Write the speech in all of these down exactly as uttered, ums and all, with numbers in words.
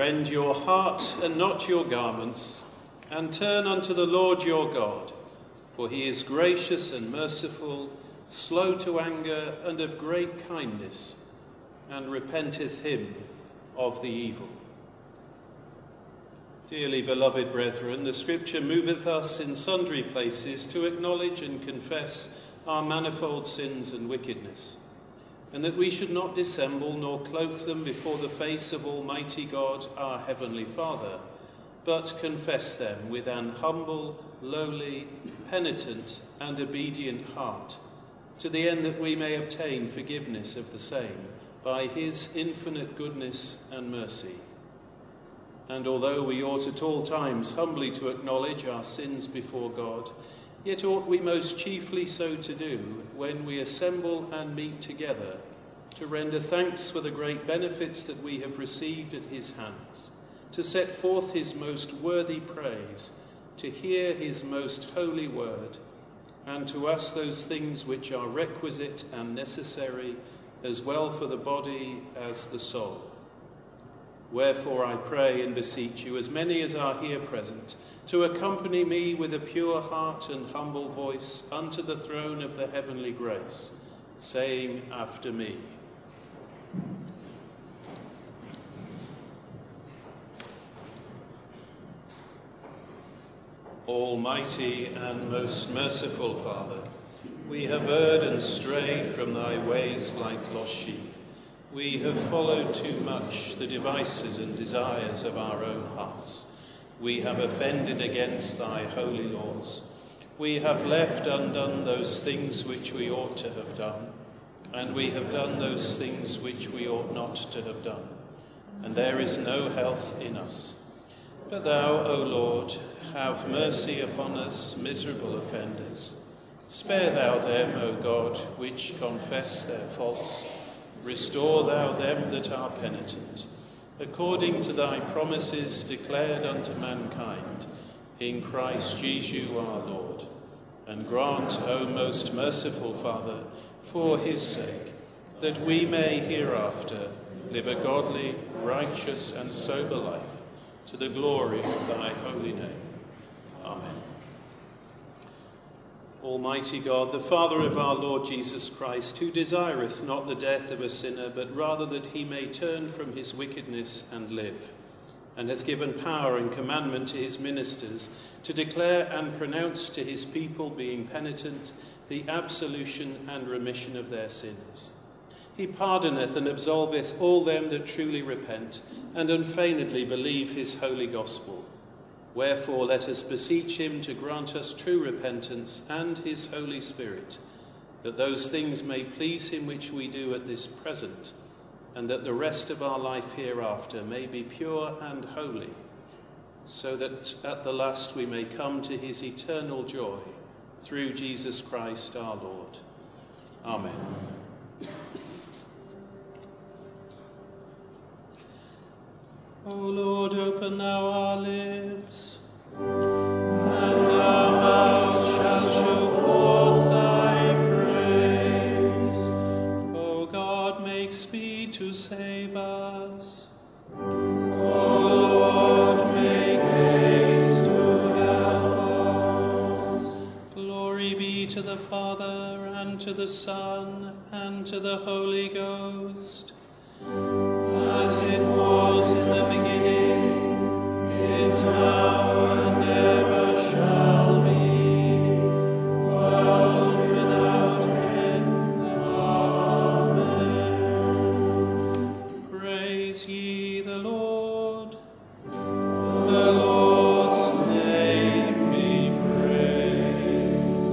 rend your heart and not your garments, and turn unto the Lord your God, for he is gracious and merciful, slow to anger, and of great kindness, and repenteth him of the evil. Dearly beloved brethren, the Scripture moveth us in sundry places to acknowledge and confess our manifold sins and wickedness, and that we should not dissemble nor cloak them before the face of Almighty God, our Heavenly Father, but confess them with an humble, lowly, penitent, and obedient heart, to the end that we may obtain forgiveness of the same by his infinite goodness and mercy. And although we ought at all times humbly to acknowledge our sins before God, yet ought we most chiefly so to do when we assemble and meet together to render thanks for the great benefits that we have received at his hands, to set forth his most worthy praise, to hear his most holy word, and to us those things which are requisite and necessary, as well for the body as the soul. Wherefore I pray and beseech you, as many as are here present, to accompany me with a pure heart and humble voice unto the throne of the heavenly grace, saying after me, Almighty and most merciful Father, we have erred and strayed from thy ways like lost sheep. We have followed too much the devices and desires of our own hearts. We have offended against thy holy laws. We have left undone those things which we ought to have done, and we have done those things which we ought not to have done. And there is no health in us. But thou, O Lord, have mercy upon us, miserable offenders. Spare thou them, O God, which confess their faults. Restore thou them that are penitent, according to thy promises declared unto mankind, in Christ Jesus our Lord. And grant, O most merciful Father, for his sake, that we may hereafter live a godly, righteous, and sober life, to the glory of thy holy name. Amen. Almighty God, the Father of our Lord Jesus Christ, who desireth not the death of a sinner, but rather that he may turn from his wickedness and live, and hath given power and commandment to his ministers to declare and pronounce to his people, being penitent, the absolution and remission of their sins. He pardoneth and absolveth all them that truly repent and unfeignedly believe his holy gospel. Wherefore let us beseech him to grant us true repentance and his Holy Spirit, that those things may please him which we do at this present, and that the rest of our life hereafter may be pure and holy, so that at the last we may come to his eternal joy, through Jesus Christ our Lord. Amen. O Lord, open thou our lips, and our mouth shall show forth thy praise. O God, make speed to save us. O Lord, make haste to help us. Glory be to the Father, and to the Son, and to the Holy Ghost, as it was in the beginning, is now, and ever shall be, world without end. Amen. Praise ye the Lord. The Lord's name be praised.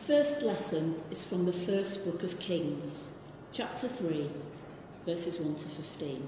first lesson is from the first book of Kings, chapter three, verses one to fifteen.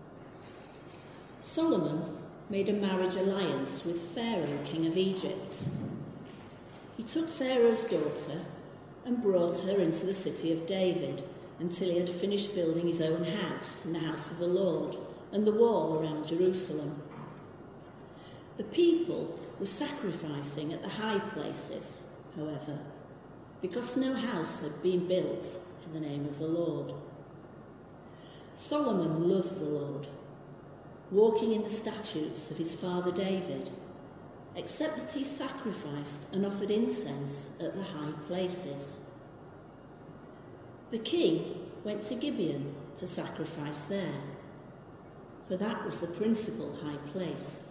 Solomon made a marriage alliance with Pharaoh, king of Egypt. He took Pharaoh's daughter and brought her into the city of David until he had finished building his own house and the house of the Lord and the wall around Jerusalem. The people were sacrificing at the high places, however, because no house had been built for the name of the Lord. Solomon loved the Lord, walking in the statutes of his father David, except that he sacrificed and offered incense at the high places. The king went to Gibeon to sacrifice there, for that was the principal high place.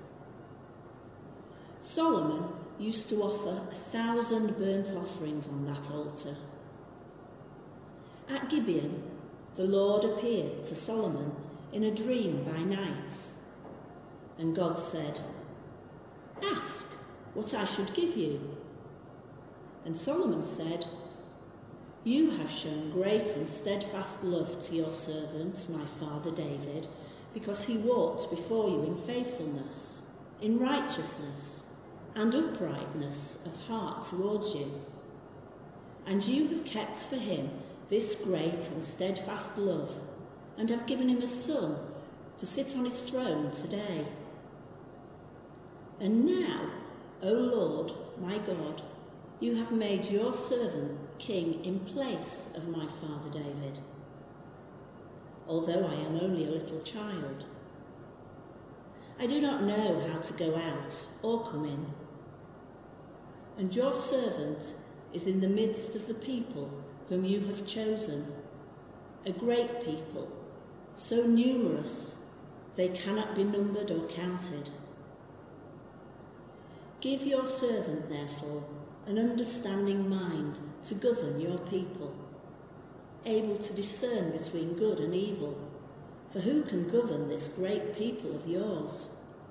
Solomon used to offer a thousand burnt offerings on that altar. At Gibeon, the Lord appeared to Solomon in a dream by night, and God said, "Ask what I should give you." And Solomon said, "You have shown great and steadfast love to your servant, my father David, because he walked before you in faithfulness, in righteousness, and uprightness of heart towards you. And you have kept for him this great and steadfast love, and have given him a son to sit on his throne today. And now, O Lord, my God, you have made your servant king in place of my father David, although I am only a little child. I do not know how to go out or come in. And your servant is in the midst of the people whom you have chosen, a great people, so numerous they cannot be numbered or counted. Give your servant, therefore, an understanding mind to govern your people, able to discern between good and evil, for who can govern this great people of yours?"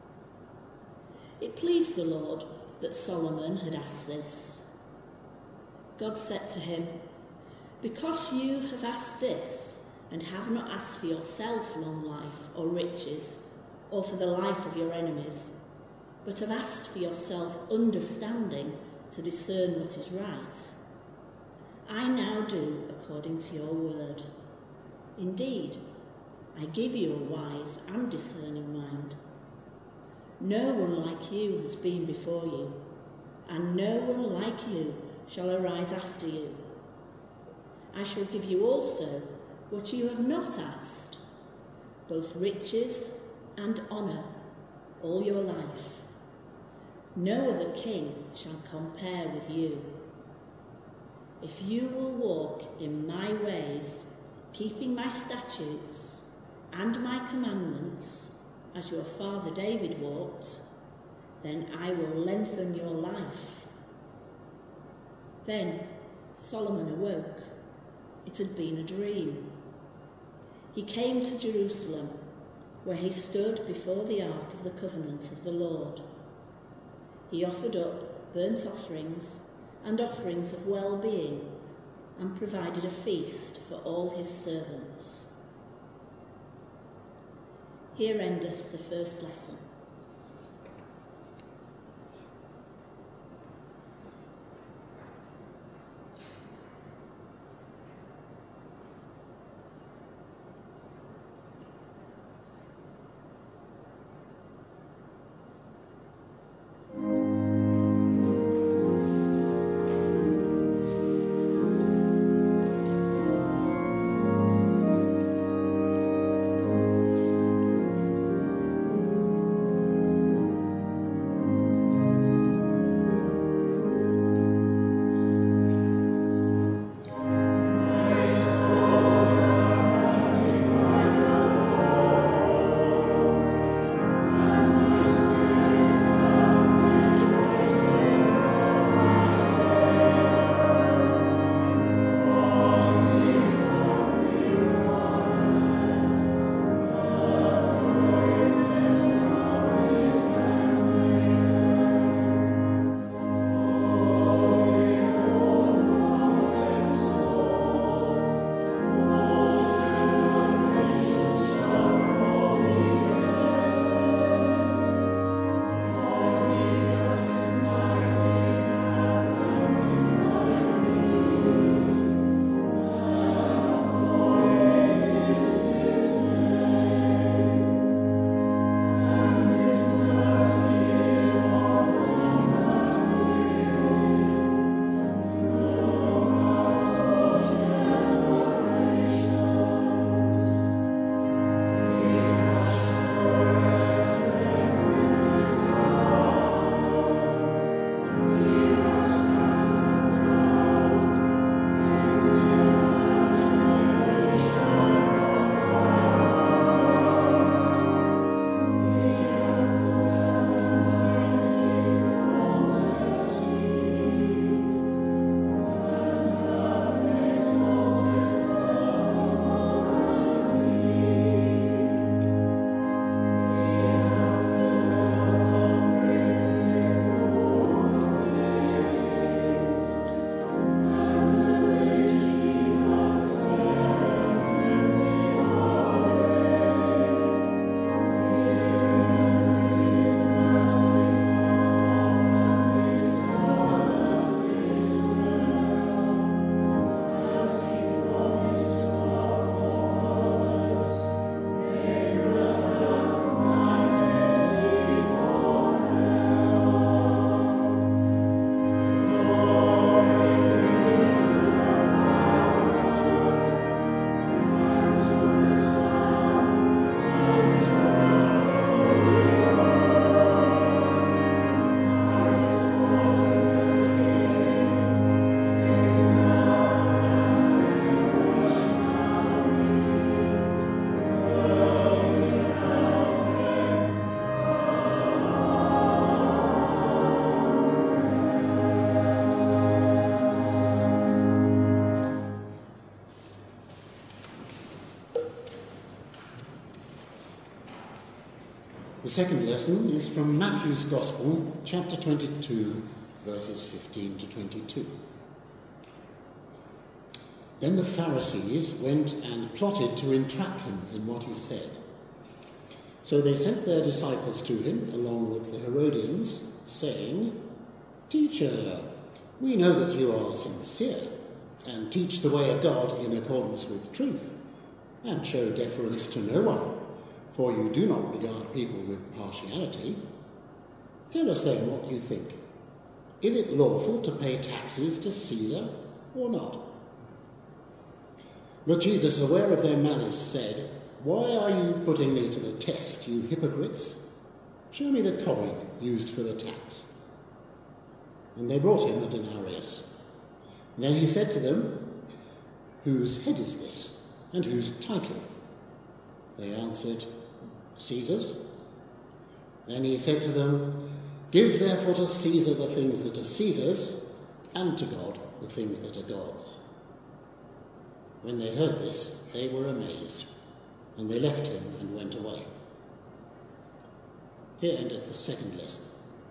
It pleased the Lord that Solomon had asked this. God said to him, "Because you have asked this, and have not asked for yourself long life or riches, or for the life of your enemies, but have asked for yourself understanding to discern what is right, I now do according to your word. Indeed, I give you a wise and discerning mind. No one like you has been before you, and no one like you shall arise after you. I shall give you also what you have not asked, both riches and honour, all your life. No other king shall compare with you. If you will walk in my ways, keeping my statutes and my commandments, as your father David walked, then I will lengthen your life." Then Solomon awoke. It had been a dream. He came to Jerusalem, where he stood before the ark of the covenant of the Lord. He offered up burnt offerings and offerings of well-being, and provided a feast for all his servants. Here endeth the first lesson. second lesson is from Matthew's Gospel, chapter twenty-two, verses fifteen to twenty-two. Then the Pharisees went and plotted to entrap him in what he said. So they sent their disciples to him, along with the Herodians, saying, "Teacher, we know that you are sincere, and teach the way of God in accordance with truth, and show deference to no one, for you do not regard people with partiality. Tell us then what you think. Is it lawful to pay taxes to Caesar or not?" But Jesus, aware of their malice, said, "Why are you putting me to the test, you hypocrites? Show me the coin used for the tax." And they brought him a denarius. And then he said to them, "Whose head is this, and whose title?" They answered, "Caesar's." Then he said to them, "Give therefore to Caesar the things that are Caesar's, and to God the things that are God's." When they heard this, they were amazed, and they left him and went away. Here endeth the second lesson.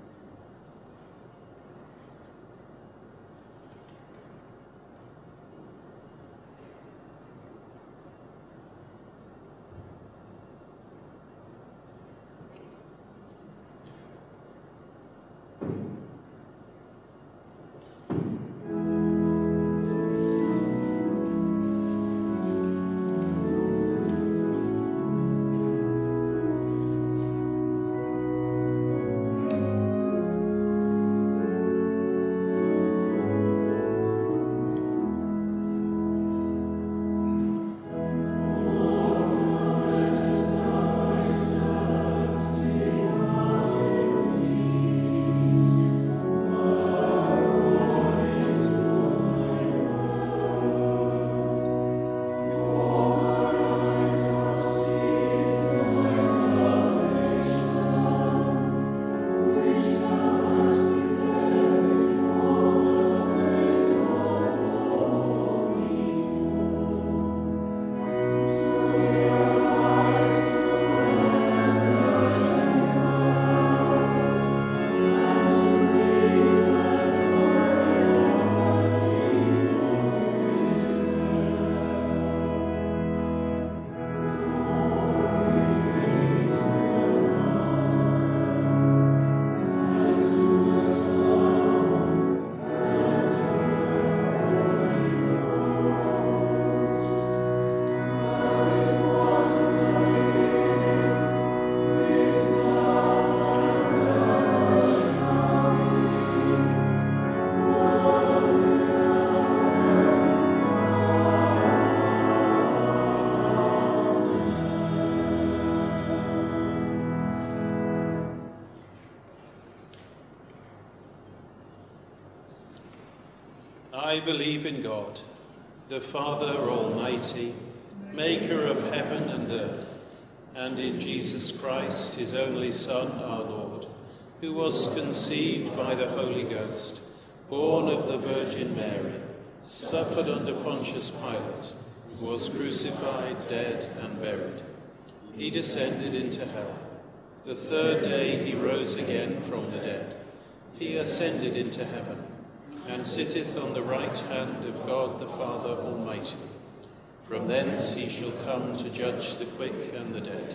I believe in God, the Father Almighty, maker of heaven and earth, and in Jesus Christ, his only Son, our Lord, who was conceived by the Holy Ghost, born of the Virgin Mary, suffered under Pontius Pilate, was crucified, dead, and buried. He descended into hell. The third day he rose again from the dead. He ascended into heaven, and sitteth on the right hand of God the Father Almighty. From thence he shall come to judge the quick and the dead.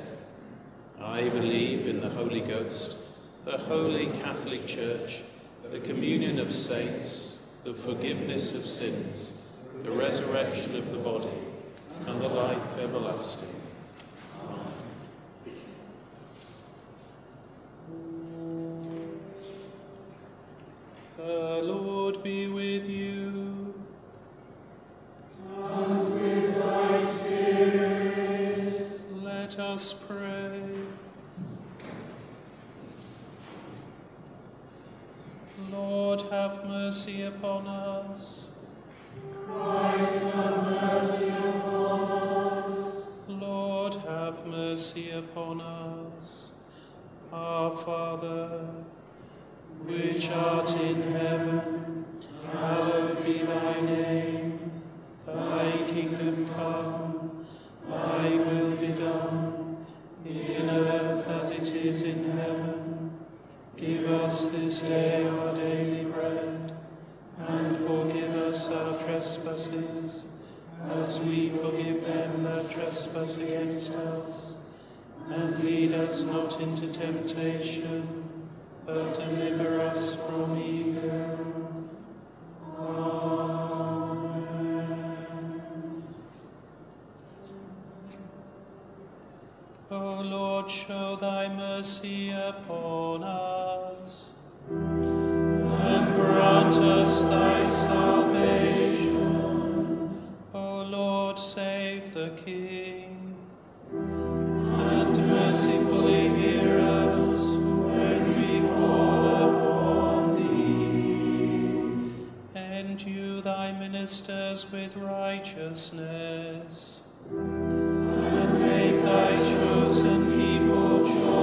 I believe in the Holy Ghost, the holy Catholic Church, the communion of saints, the forgiveness of sins, the resurrection of the body, and the life everlasting. The Lord be with you. And with thy spirit. Let us pray. Lord, have mercy upon us. Christ, have mercy upon us. Lord, have mercy upon us. Our Father, which art in heaven, hallowed be thy name. Thy kingdom come, thy will be done, in earth as it is in day our daily bread, and forgive us our trespasses, as we forgive them that trespass against us. And lead us not into temptation, but deliver us from evil. Amen. O Lord, show thy mercy upon us, and grant us thy salvation. O Lord, save the King, and mercifully hear us when we call upon thee. Endue thy ministers with righteousness, and make thy chosen people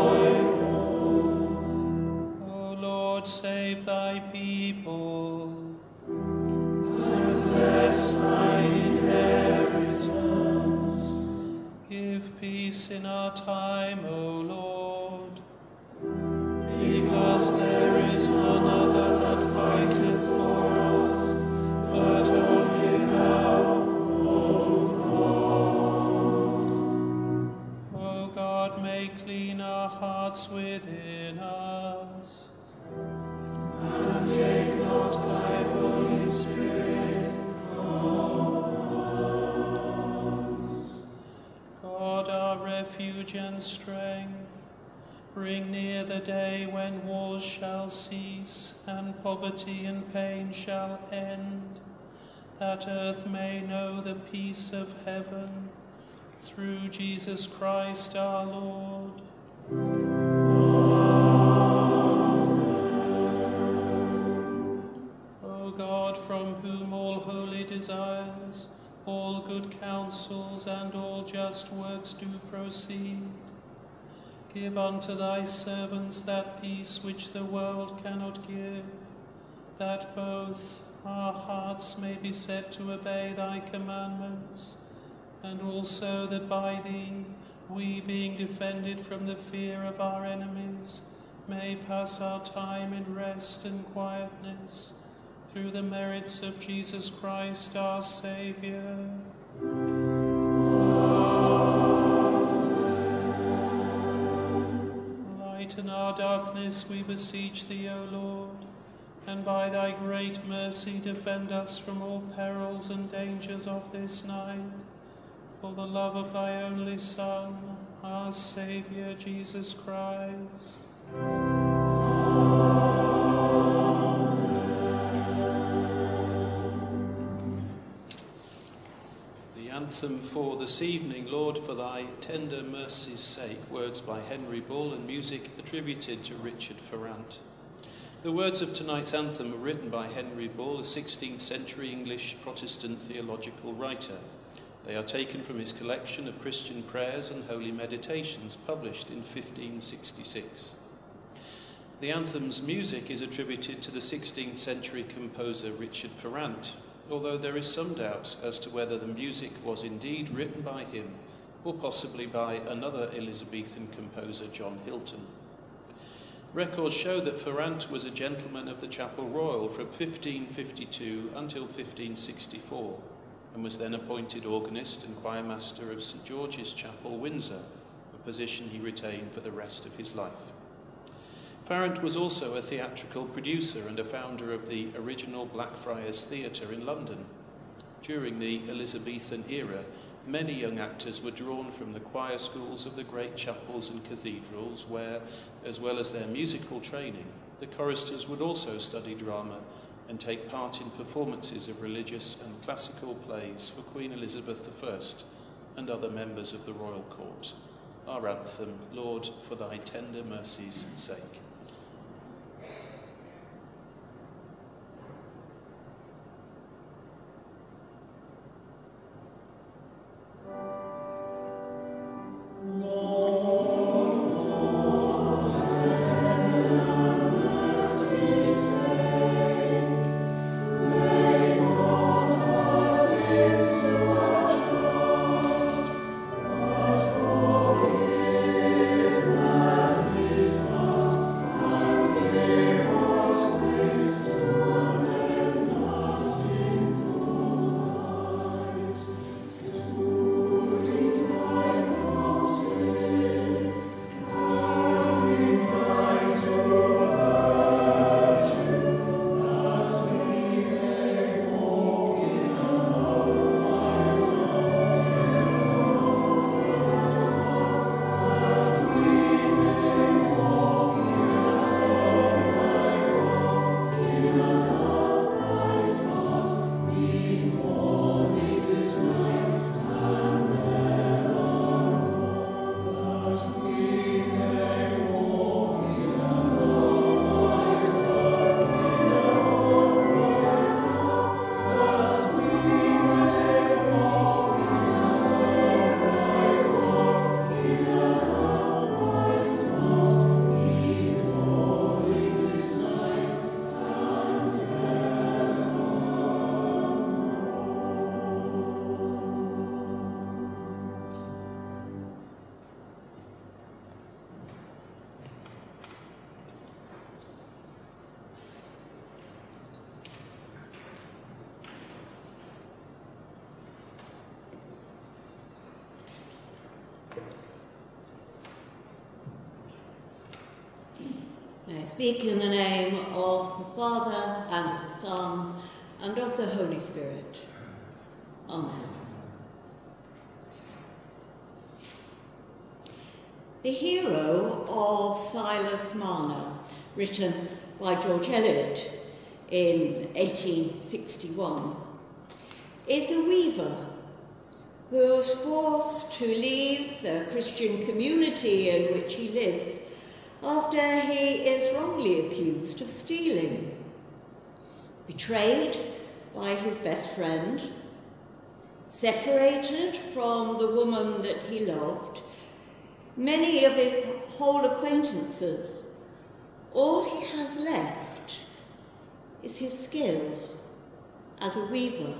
joyful. O Lord, save thy people, and bless thine inheritance. Give peace in our time, O Lord, because there is none other that fighteth for us, but only thou, O God. O God, make clean our hearts within us, and take not thy Holy Spirit from us. God, our refuge and strength, bring near the day when wars shall cease, and poverty and pain shall end, that earth may know the peace of heaven, through Jesus Christ our Lord. O God, from whom all holy desires, all good counsels, and all just works do proceed, give unto thy servants that peace which the world cannot give, that both our hearts may be set to obey thy commandments, and also that by thee we, being defended from the fear of our enemies, may pass our time in rest and quietness, through the merits of Jesus Christ our Saviour. Amen. Lighten our darkness, we beseech thee, O Lord, and by thy great mercy defend us from all perils and dangers of this night, for the love of thy only Son, our Saviour, Jesus Christ. Anthem for this evening, Lord, for thy tender mercy's sake, words by Henry Bull and music attributed to Richard Ferrant. The words of tonight's anthem are written by Henry Bull, a sixteenth century English Protestant theological writer. They are taken from his collection of Christian prayers and holy meditations published in fifteen sixty-six. The anthem's music is attributed to the sixteenth century composer Richard Ferrant, although there is some doubt as to whether the music was indeed written by him or possibly by another Elizabethan composer, John Hilton. Records show that Ferrant was a gentleman of the Chapel Royal from fifteen fifty-two until fifteen sixty-four, and was then appointed organist and choirmaster of St George's Chapel, Windsor, a position he retained for the rest of his life. Ferrant was also a theatrical producer and a founder of the original Blackfriars Theatre in London. During the Elizabethan era, many young actors were drawn from the choir schools of the great chapels and cathedrals where, as well as their musical training, the choristers would also study drama and take part in performances of religious and classical plays for Queen Elizabeth the First and other members of the royal court. Our anthem, Lord, for thy tender mercy's sake. Forgive I speak in the name of the Father, and of the Son, and of the Holy Spirit. Amen. The Hero of Silas Marner, written by George Eliot in eighteen sixty-one, is a weaver who is forced to leave the Christian community in which he lives after he is wrongly accused of stealing. Betrayed by his best friend, separated from the woman that he loved, many of his whole acquaintances, all he has left is his skill as a weaver.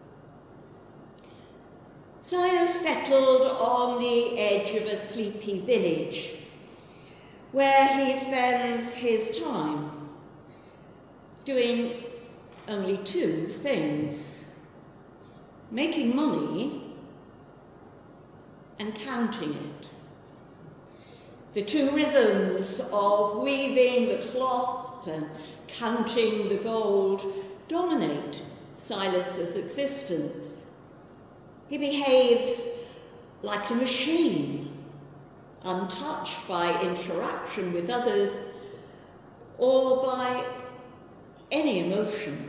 Silas settled on the edge of a sleepy village where he spends his time doing only two things: making money and counting it. The two rhythms of weaving the cloth and counting the gold dominate Silas's existence. He behaves like a machine, untouched by interaction with others or by any emotion.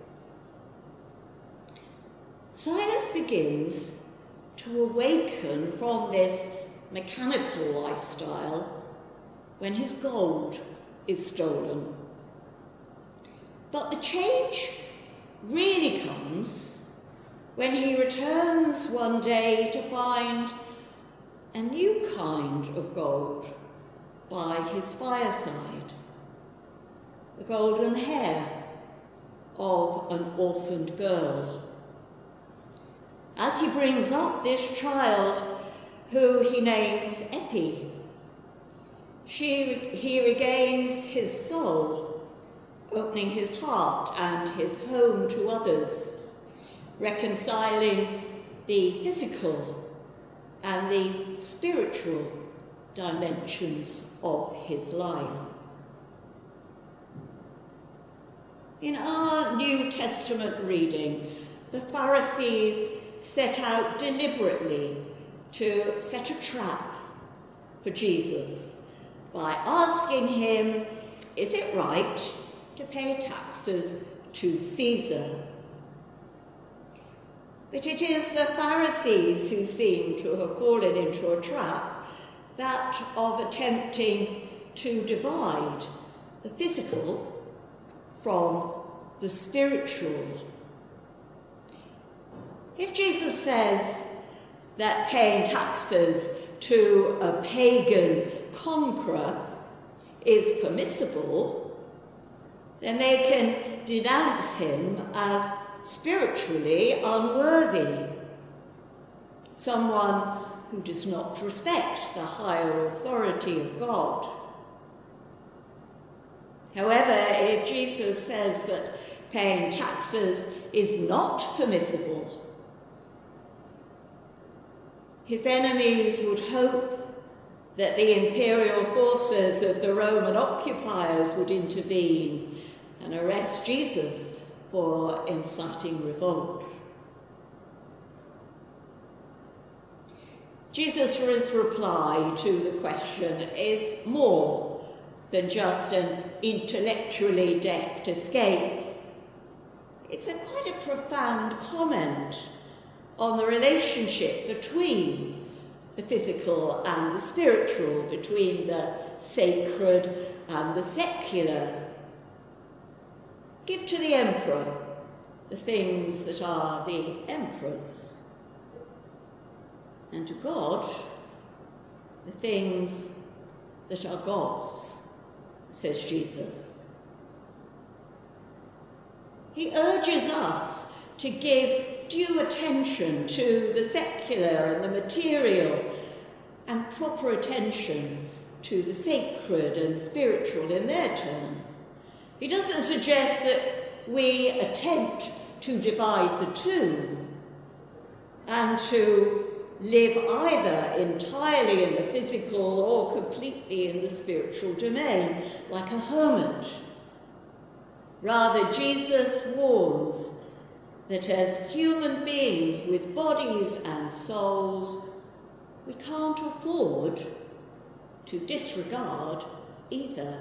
Silas begins to awaken from this mechanical lifestyle when his gold is stolen. But the change really comes when he returns one day to find a new kind of gold by his fireside, the golden hair of an orphaned girl. As he brings up this child, who he names Epi, she, he regains his soul, opening his heart and his home to others, reconciling the physical and the spiritual dimensions of his life. In our New Testament reading, the Pharisees set out deliberately to set a trap for Jesus by asking him, is it right to pay taxes to Caesar? But it is the Pharisees who seem to have fallen into a trap, that of attempting to divide the physical from the spiritual. If Jesus says that paying taxes to a pagan conqueror is permissible, then they can denounce him as spiritually unworthy, someone who does not respect the higher authority of God. However, if Jesus says that paying taxes is not permissible, his enemies would hope that the imperial forces of the Roman occupiers would intervene and arrest Jesus for inciting revolt. Jesus' reply to the question is more than just an intellectually deft escape. It's a quite a profound comment on the relationship between the physical and the spiritual, between the sacred and the secular. Give to the emperor the things that are the emperor's, and to God the things that are God's, says Jesus. He urges us to give due attention to the secular and the material, and proper attention to the sacred and spiritual in their turn. He doesn't suggest that we attempt to divide the two and to live either entirely in the physical or completely in the spiritual domain, like a hermit. Rather, Jesus warns that as human beings with bodies and souls, we can't afford to disregard either.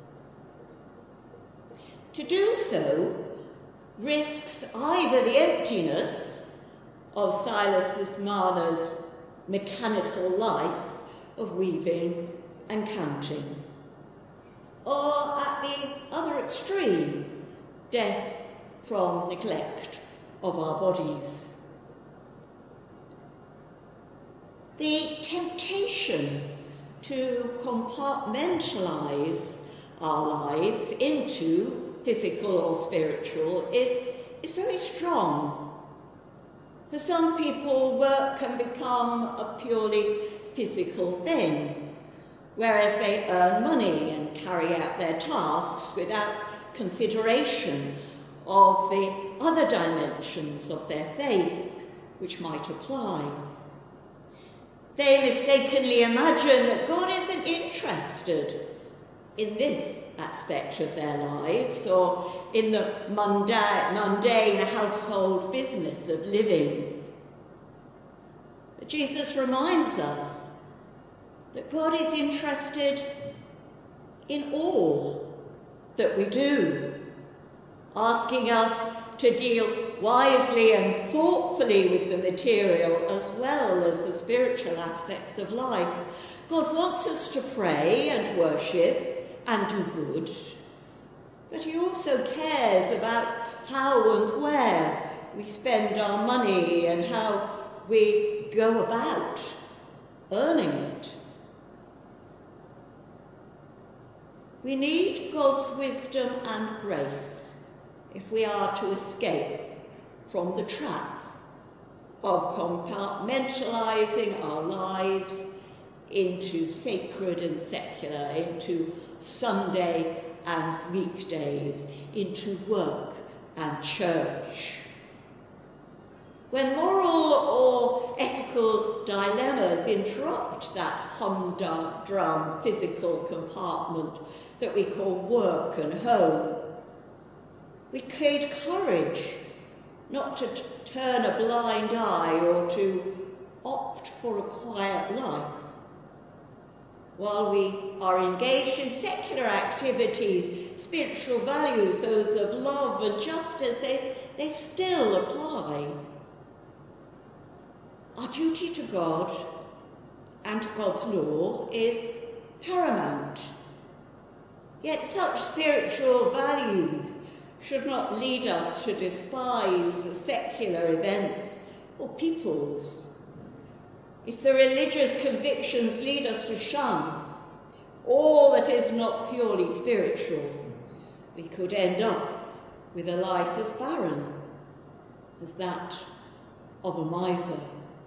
To do so risks either the emptiness of Silas Marner's mechanical life of weaving and counting, or at the other extreme, death from neglect of our bodies. The temptation to compartmentalise our lives into physical or spiritual is, is very strong. For some people, work can become a purely physical thing, whereas they earn money and carry out their tasks without consideration of the other dimensions of their faith which might apply. They mistakenly imagine that God isn't interested in this aspect of their lives or in the mundane, mundane household business of living. But Jesus reminds us that God is interested in all that we do, asking us to deal wisely and thoughtfully with the material as well as the spiritual aspects of life. God wants us to pray and worship and do good, but he also cares about how and where we spend our money and how we go about earning it. We need God's wisdom and grace if we are to escape from the trap of compartmentalising our lives into sacred and secular, into Sunday and weekdays, into work and church. When moral or ethical dilemmas interrupt that humdrum physical compartment that we call work and home, we need courage not to t- turn a blind eye or to opt for a quiet life. While we are engaged in secular activities, spiritual values, those of love and justice, they, they still apply. Our duty to God and to God's law is paramount. Yet such spiritual values should not lead us to despise the secular events or peoples. If the religious convictions lead us to shun all that is not purely spiritual, we could end up with a life as barren as that of a miser.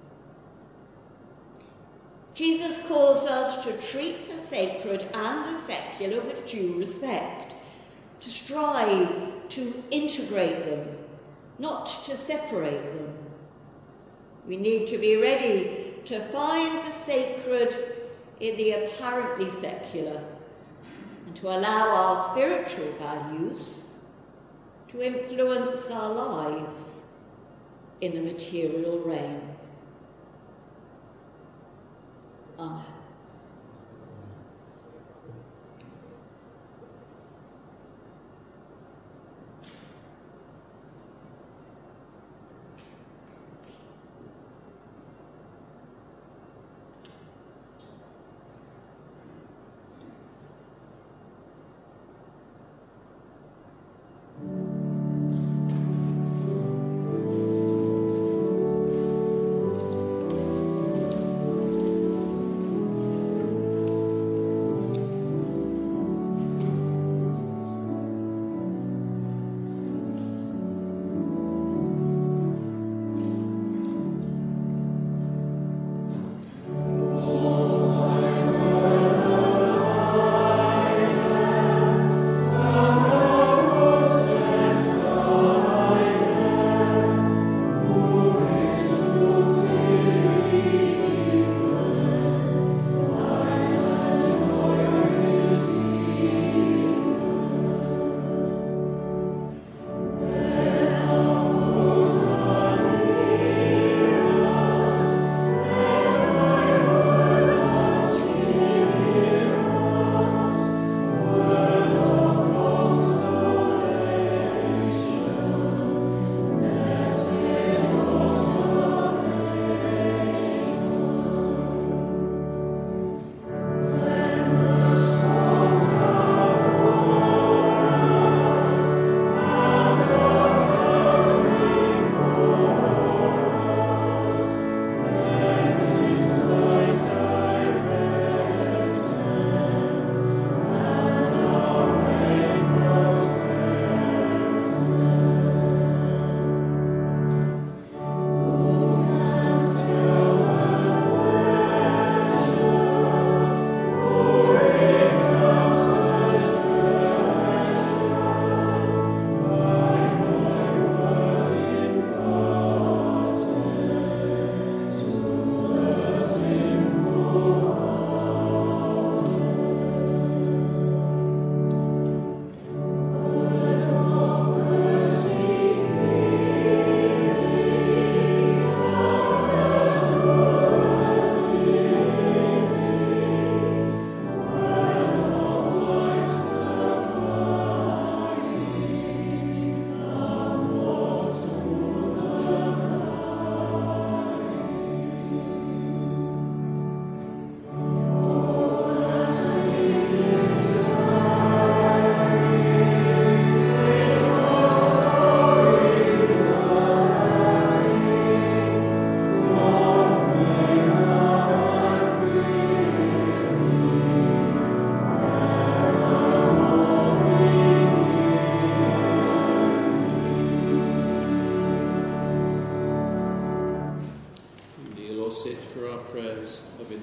Jesus calls us to treat the sacred and the secular with due respect, to strive to integrate them, not to separate them. We need to be ready to find the sacred in the apparently secular and to allow our spiritual values to influence our lives in the material realm. Amen.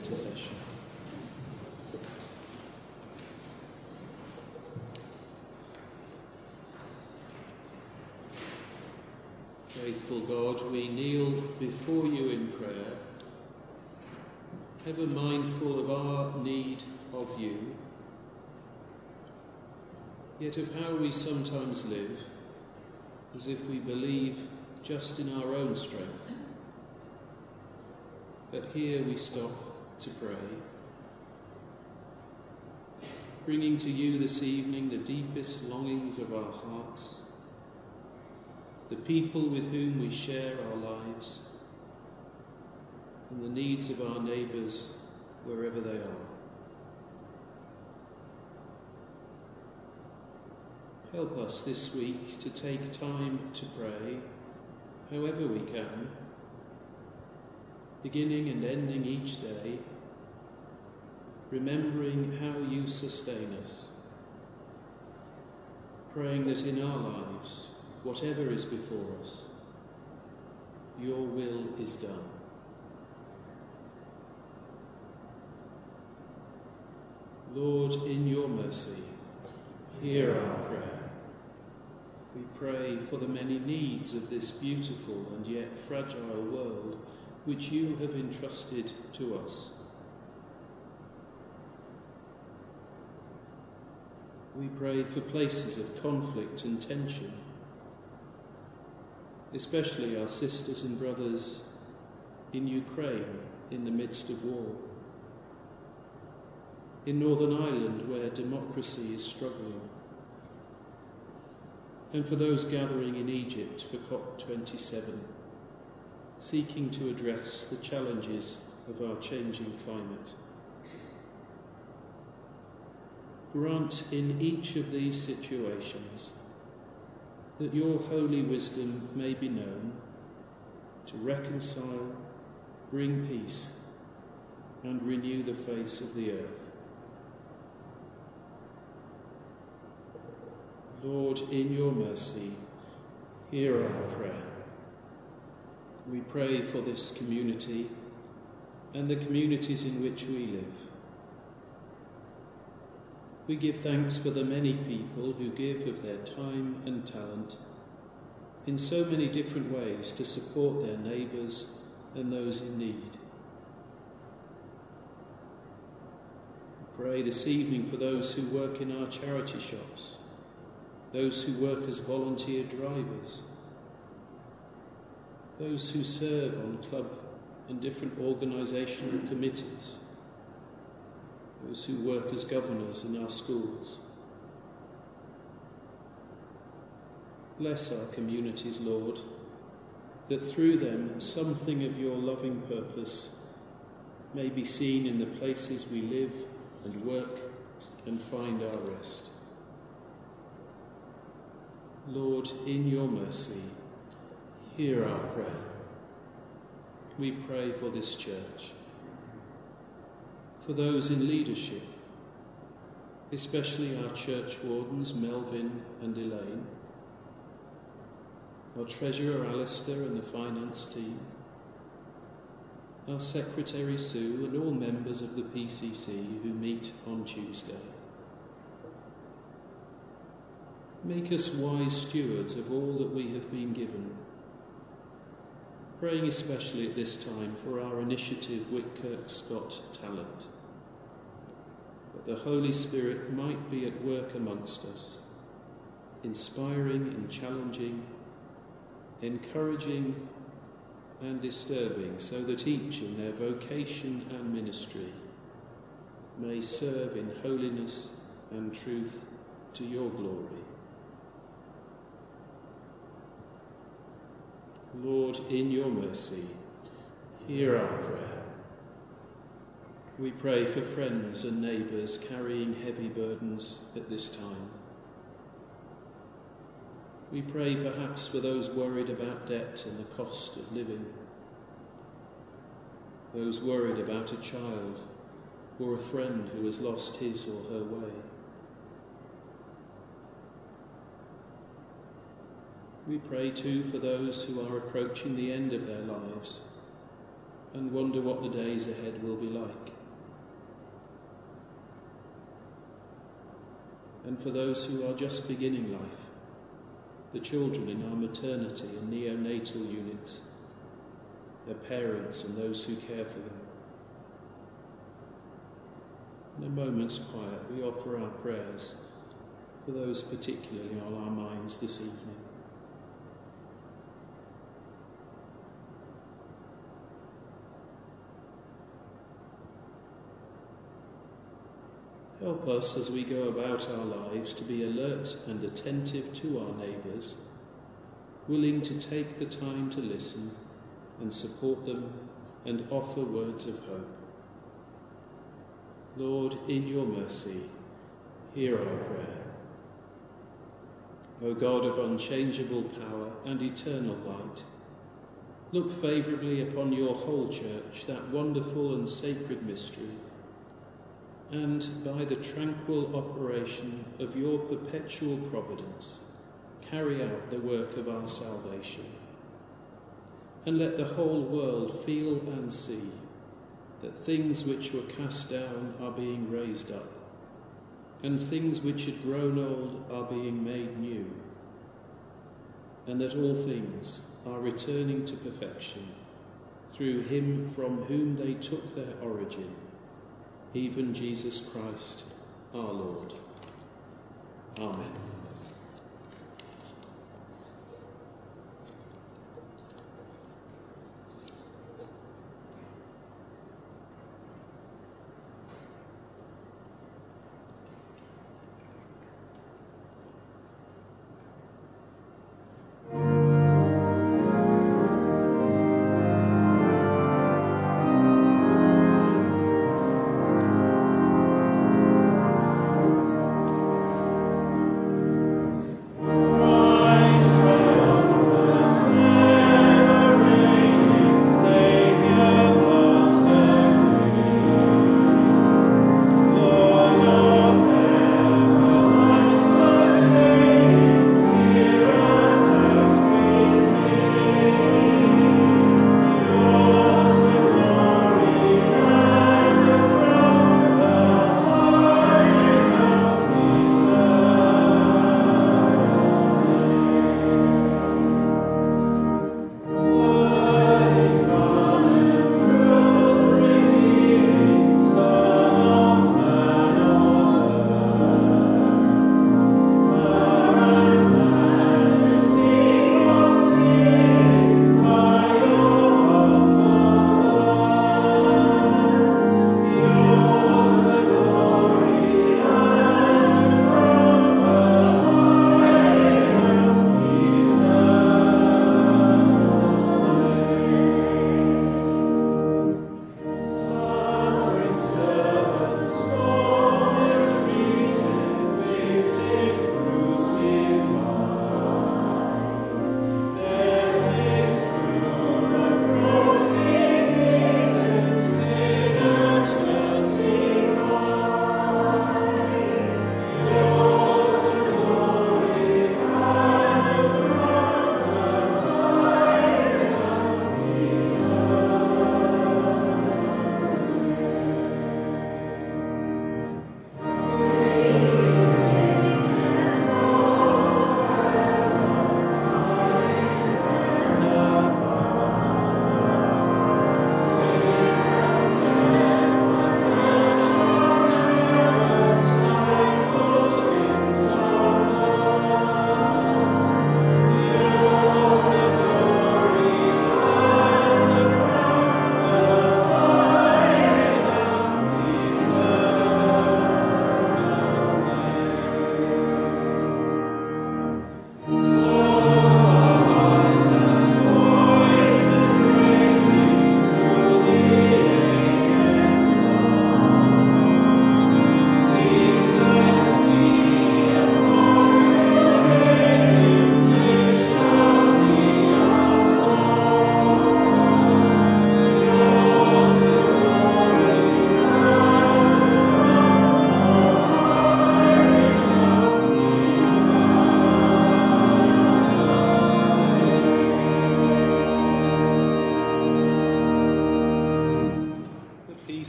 intercession. Faithful God, we kneel before you in prayer, ever mindful of our need of you, yet of how we sometimes live as if we believe just in our own strength. But here we stop to pray, bringing to you this evening the deepest longings of our hearts, the people with whom we share our lives, and the needs of our neighbours wherever they are. Help us this week to take time to pray, however we can, beginning and ending each day, remembering how you sustain us, praying that in our lives, whatever is before us, your will is done. Lord, in your mercy, hear our prayer. We pray for the many needs of this beautiful and yet fragile world which you have entrusted to us. We pray for places of conflict and tension, especially our sisters and brothers in Ukraine in the midst of war, in Northern Ireland where democracy is struggling, and for those gathering in Egypt for COP twenty-seven, seeking to address the challenges of our changing climate. Grant in each of these situations that your holy wisdom may be known to reconcile, bring peace, and renew the face of the earth. Lord, in your mercy, hear our prayer. We pray for this community and the communities in which we live. We give thanks for the many people who give of their time and talent in so many different ways to support their neighbours and those in need. We pray this evening for those who work in our charity shops, those who work as volunteer drivers, those who serve on club and different organisational committees, those who work as governors in our schools. Bless our communities, Lord, that through them something of your loving purpose may be seen in the places we live and work and find our rest. Lord, in your mercy, hear our prayer. We pray for this church, for those in leadership, especially our church wardens, Melvin and Elaine, our treasurer, Alistair, and the finance team, our secretary, Sue, and all members of the P C C who meet on Tuesday. Make us wise stewards of all that we have been given, praying especially at this time for our initiative Whitkirk's Got Talent, that the Holy Spirit might be at work amongst us, inspiring and challenging, encouraging and disturbing, so that each in their vocation and ministry may serve in holiness and truth to your glory. Lord, in your mercy, hear our prayer. We pray for friends and neighbours carrying heavy burdens at this time. We pray perhaps for those worried about debt and the cost of living, those worried about a child or a friend who has lost his or her way. We pray too for those who are approaching the end of their lives and wonder what the days ahead will be like. And for those who are just beginning life, the children in our maternity and neonatal units, their parents and those who care for them. In a moment's quiet, we offer our prayers for those particularly on our minds this evening. Help us as we go about our lives to be alert and attentive to our neighbours, willing to take the time to listen and support them and offer words of hope. Lord, in your mercy, hear our prayer. O God of unchangeable power and eternal light, look favourably upon your whole church, that wonderful and sacred mystery, and by the tranquil operation of your perpetual providence, carry out the work of our salvation. And let the whole world feel and see that things which were cast down are being raised up, and things which had grown old are being made new, and that all things are returning to perfection through him from whom they took their origin, even Jesus Christ, our Lord. Amen.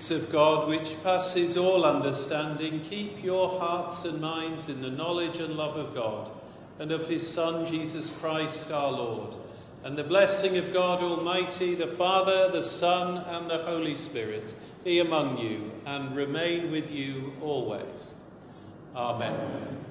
peace of God, which passes all understanding, keep your hearts and minds in the knowledge and love of God and of his Son, Jesus Christ our Lord. And the blessing of God Almighty, the Father, the Son, and the Holy Spirit be among you and remain with you always. Amen. Amen.